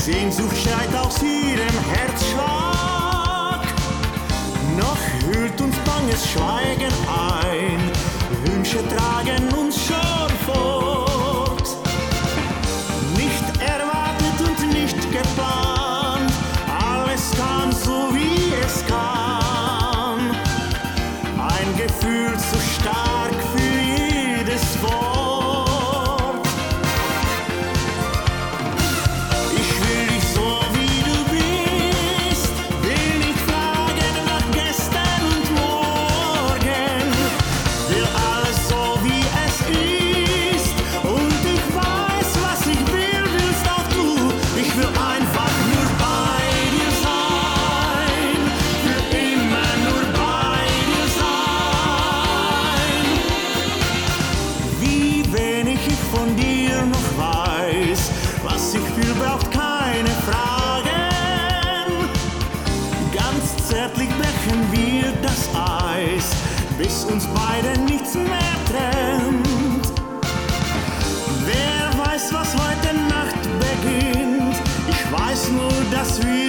Sehnsucht schreit aus ihrem Herzschlag. Noch hüllt uns banges Schweigen ein, Wünsche tragen uns schon fort. Nicht erwartet und nicht geplant, alles kam so wie es kam. Ein Gefühl zu stark für jedes Wort. Ich will dich so wie du bist, will nicht fragen nach gestern und morgen, will alles so wie es ist. Und ich weiß, was ich will, willst auch du. Ich will einfach nur bei dir sein, für immer nur bei dir sein. Wie wenig ich von dir noch weiß, was ich fühl, braucht keine Fragen. Ganz zärtlich brechen wir das Eis, bis uns beide nichts mehr trennt. Wer weiß, was heute Nacht beginnt, ich weiß nur, dass wir